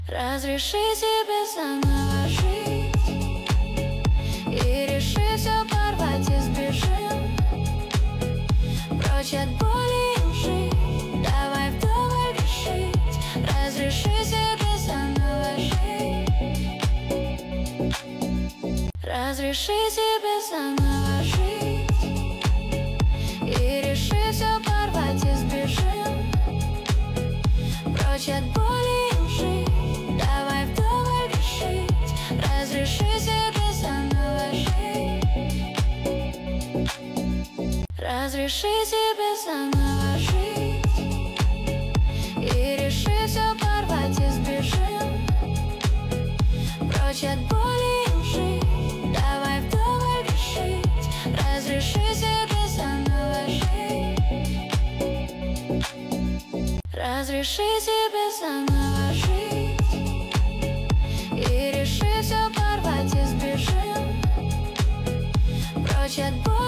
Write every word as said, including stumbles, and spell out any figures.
Разреши себе заново жить и реши все порвать и сбежим прочь от боли и лжи. Давай вдоволь решить. Разреши себе заново жить. Разреши себе заново жить и реши все порвать и сбежим прочь от боли и лжи. Давай вдоволь решить. Разреши себе заново жить. Разреши себе заново жить и реши все порвать и сбежим прочь от боли и лжи. Давай вдоволь решить. Разреши себе заново жить. Разреши себе заново жить и реши все порвать и сбежим прочь от боли.